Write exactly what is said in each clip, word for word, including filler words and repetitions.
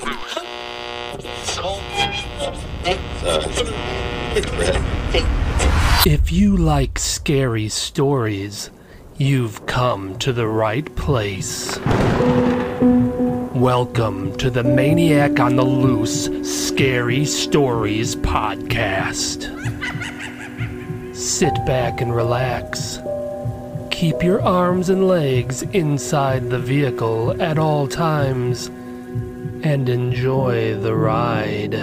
If you like scary stories, you've come to the right place. Welcome to the Maniac on the Loose Scary Stories podcast. Sit back and relax. Keep your arms and legs inside the vehicle at all times and enjoy the ride.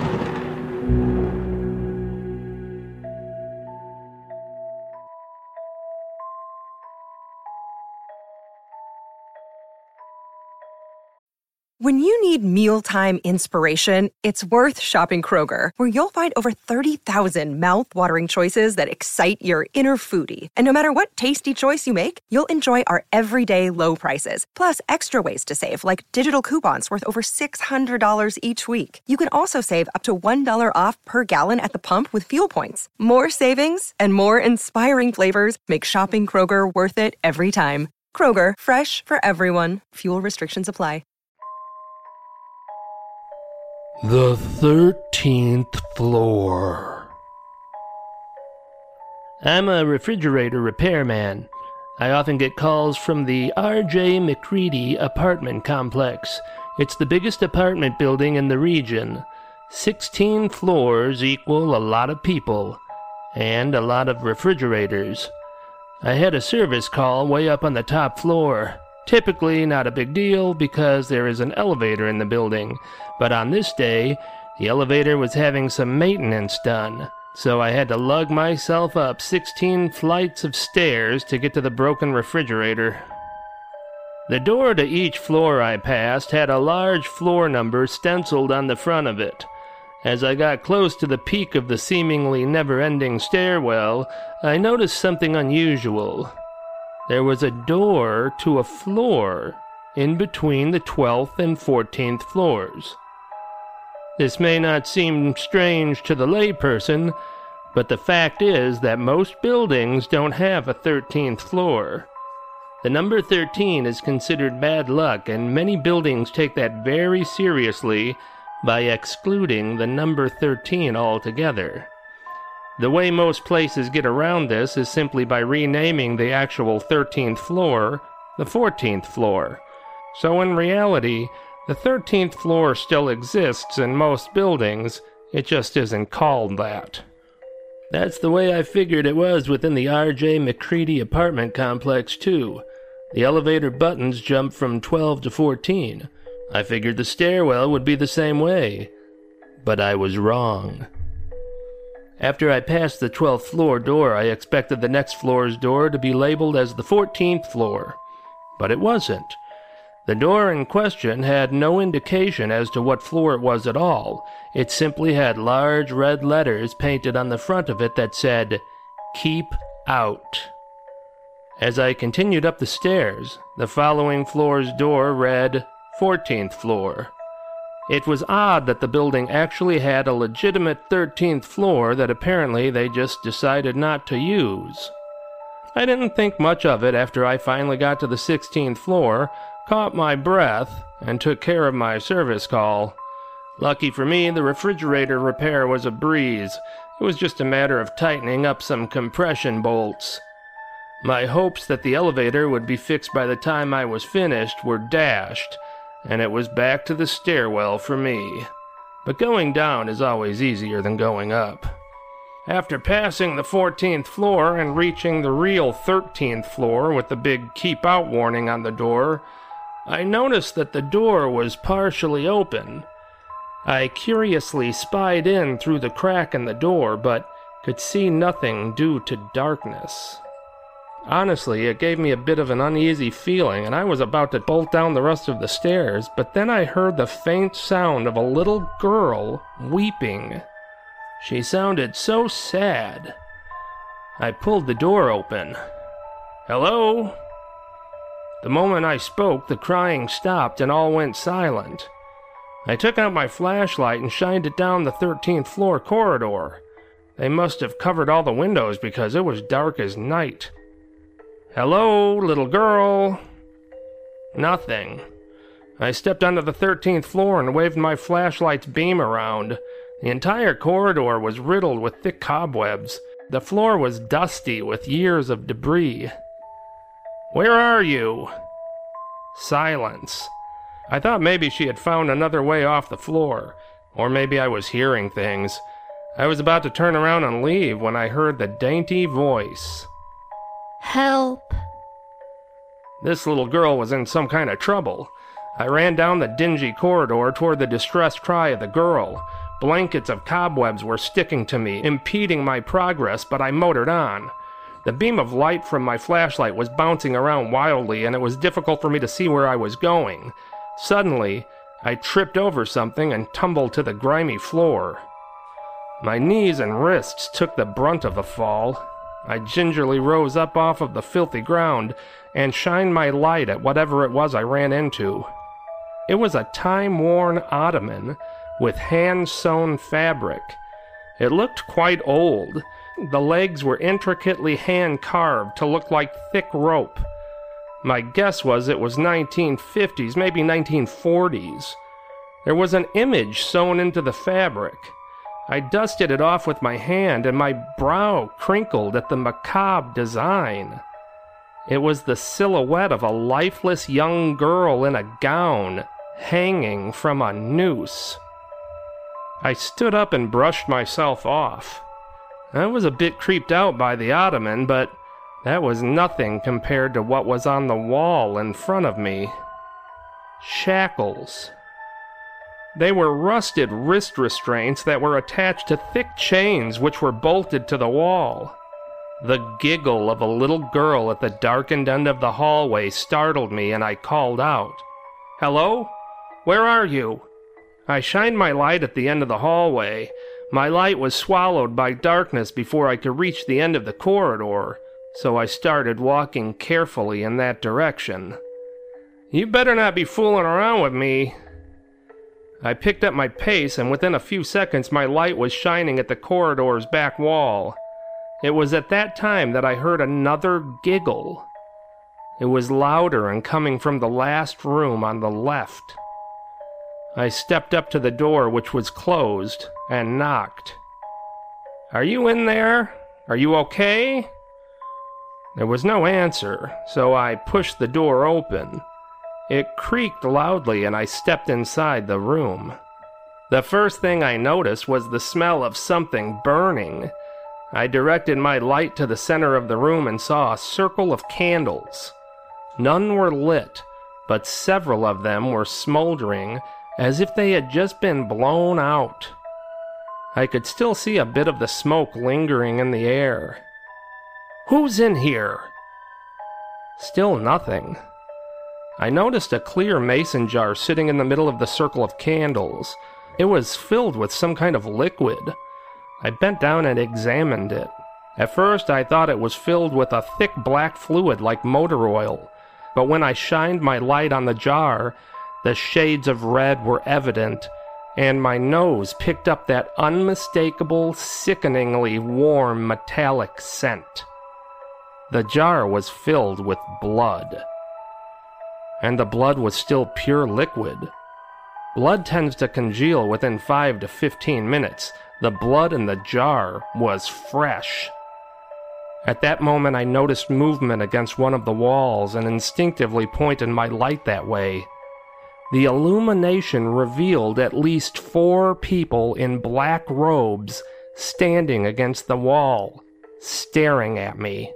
When you need mealtime inspiration, it's worth shopping Kroger, where you'll find over thirty thousand mouth-watering choices that excite your inner foodie. And no matter what tasty choice you make, you'll enjoy our everyday low prices, plus extra ways to save, like digital coupons worth over six hundred dollars each week. You can also save up to one dollar off per gallon at the pump with fuel points. More savings and more inspiring flavors make shopping Kroger worth it every time. Kroger, fresh for everyone. Fuel restrictions apply. The thirteenth floor. I'm a refrigerator repairman. I often get calls from the R J McCready apartment complex. It's the biggest apartment building in the region. Sixteen floors equal a lot of people, and a lot of refrigerators. I had a service call way up on the top floor. Typically not a big deal because there is an elevator in the building, but on this day, the elevator was having some maintenance done, so I had to lug myself up sixteen flights of stairs to get to the broken refrigerator. The door to each floor I passed had a large floor number stenciled on the front of it. As I got close to the peak of the seemingly never-ending stairwell, I noticed something unusual. There was a door to a floor in between the twelfth and fourteenth floors. This may not seem strange to the layperson, but the fact is that most buildings don't have a thirteenth floor. The number thirteen is considered bad luck, and many buildings take that very seriously by excluding the number thirteen altogether. The way most places get around this is simply by renaming the actual thirteenth floor the fourteenth floor. So in reality, the thirteenth floor still exists in most buildings, it just isn't called that. That's the way I figured it was within the R J McCready apartment complex too. The elevator buttons jump from twelve to fourteen. I figured the stairwell would be the same way. But I was wrong. After I passed the twelfth floor door, I expected the next floor's door to be labeled as the fourteenth floor. But it wasn't. The door in question had no indication as to what floor it was at all. It simply had large red letters painted on the front of it that said, "Keep Out." As I continued up the stairs, the following floor's door read, fourteenth floor. It was odd that the building actually had a legitimate thirteenth floor that apparently they just decided not to use. I didn't think much of it after I finally got to the sixteenth floor, caught my breath, and took care of my service call. Lucky for me, the refrigerator repair was a breeze. It was just a matter of tightening up some compression bolts. My hopes that the elevator would be fixed by the time I was finished were dashed, and it was back to the stairwell for me. But going down is always easier than going up. After passing the fourteenth floor and reaching the real thirteenth floor with the big "Keep Out" warning on the door, I noticed that the door was partially open. I curiously spied in through the crack in the door, but could see nothing due to darkness. Honestly, it gave me a bit of an uneasy feeling, and I was about to bolt down the rest of the stairs, but then I heard the faint sound of a little girl weeping. She sounded so sad. I pulled the door open. "Hello?" The moment I spoke, the crying stopped and all went silent. I took out my flashlight and shined it down the thirteenth floor corridor. They must have covered all the windows because it was dark as night. "Hello, little girl?" Nothing. I stepped onto the thirteenth floor and waved my flashlight's beam around. The entire corridor was riddled with thick cobwebs. The floor was dusty with years of debris. "Where are you?" Silence. I thought maybe she had found another way off the floor, or maybe I was hearing things. I was about to turn around and leave when I heard the dainty voice. "Help." This little girl was in some kind of trouble. I ran down the dingy corridor toward the distressed cry of the girl. Blankets of cobwebs were sticking to me, impeding my progress, but I motored on. The beam of light from my flashlight was bouncing around wildly, and it was difficult for me to see where I was going. Suddenly, I tripped over something and tumbled to the grimy floor. My knees and wrists took the brunt of the fall. I gingerly rose up off of the filthy ground and shined my light at whatever it was I ran into. It was a time-worn ottoman with hand-sewn fabric. It looked quite old. The legs were intricately hand-carved to look like thick rope. My guess was it was nineteen fifties, maybe nineteen forties. There was an image sewn into the fabric. I dusted it off with my hand, and my brow crinkled at the macabre design. It was the silhouette of a lifeless young girl in a gown, hanging from a noose. I stood up and brushed myself off. I was a bit creeped out by the ottoman, but that was nothing compared to what was on the wall in front of me. Shackles. They were rusted wrist restraints that were attached to thick chains which were bolted to the wall. The giggle of a little girl at the darkened end of the hallway startled me, and I called out, "Hello? Where are you?" I shined my light at the end of the hallway. My light was swallowed by darkness before I could reach the end of the corridor, so I started walking carefully in that direction. "You better not be fooling around with me." I picked up my pace, and within a few seconds my light was shining at the corridor's back wall. It was at that time that I heard another giggle. It was louder and coming from the last room on the left. I stepped up to the door, which was closed, and knocked. "Are you in there? Are you okay?" There was no answer, so I pushed the door open. It creaked loudly, and I stepped inside the room. The first thing I noticed was the smell of something burning. I directed my light to the center of the room and saw a circle of candles. None were lit, but several of them were smoldering as if they had just been blown out. I could still see a bit of the smoke lingering in the air. "Who's in here?" Still nothing. I noticed a clear mason jar sitting in the middle of the circle of candles. It was filled with some kind of liquid. I bent down and examined it. At first I thought it was filled with a thick black fluid like motor oil, but when I shined my light on the jar, the shades of red were evident, and my nose picked up that unmistakable, sickeningly warm metallic scent. The jar was filled with blood. And the blood was still pure liquid. Blood tends to congeal within five to fifteen minutes. The blood in the jar was fresh. At that moment I noticed movement against one of the walls and instinctively pointed my light that way. The illumination revealed at least four people in black robes standing against the wall, staring at me.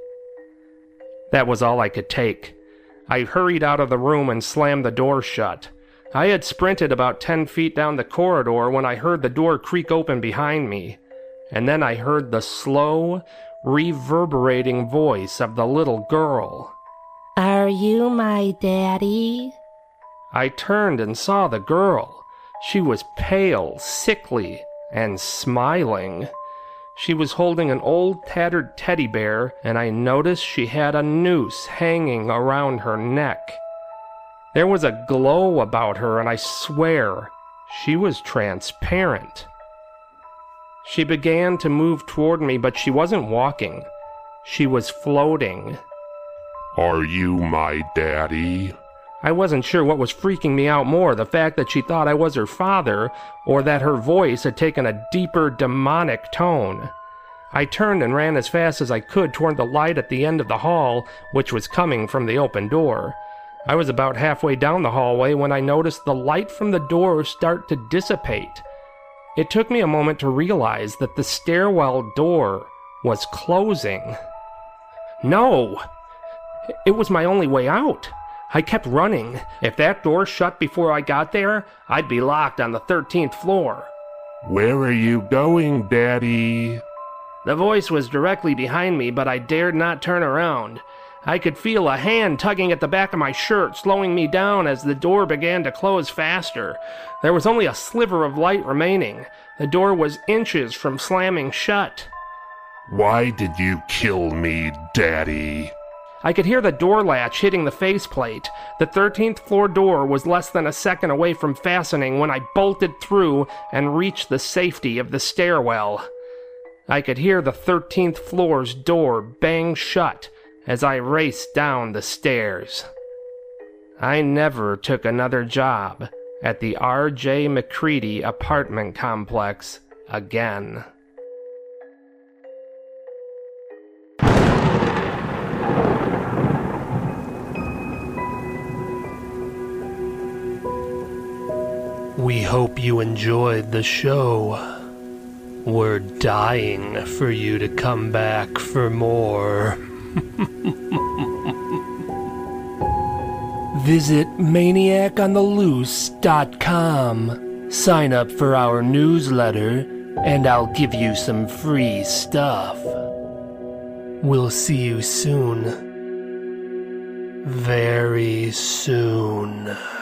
That was all I could take. I hurried out of the room and slammed the door shut. I had sprinted about ten feet down the corridor when I heard the door creak open behind me, and then I heard the slow, reverberating voice of the little girl. "Are you my daddy?" I turned and saw the girl. She was pale, sickly, and smiling. She was holding an old tattered teddy bear, and I noticed she had a noose hanging around her neck. There was a glow about her, and I swear she was transparent. She began to move toward me, but she wasn't walking. She was floating. "Are you my daddy?" I wasn't sure what was freaking me out more, the fact that she thought I was her father, or that her voice had taken a deeper, demonic tone. I turned and ran as fast as I could toward the light at the end of the hall, which was coming from the open door. I was about halfway down the hallway when I noticed the light from the door start to dissipate. It took me a moment to realize that the stairwell door was closing. No! It was my only way out. I kept running. If that door shut before I got there, I'd be locked on the thirteenth floor. Where are you going, Daddy? The voice was directly behind me, but I dared not turn around. I could feel a hand tugging at the back of my shirt, slowing me down as the door began to close faster. There was only a sliver of light remaining. The door was inches from slamming shut. Why did you kill me, Daddy? I could hear the door latch hitting the faceplate. The thirteenth floor door was less than a second away from fastening when I bolted through and reached the safety of the stairwell. I could hear the thirteenth floor's door bang shut as I raced down the stairs. I never took another job at the R J McCready apartment complex again. We hope you enjoyed the show. We're dying for you to come back for more. Visit maniac on the loose dot com. Sign up for our newsletter, and I'll give you some free stuff. We'll see you soon. Very soon.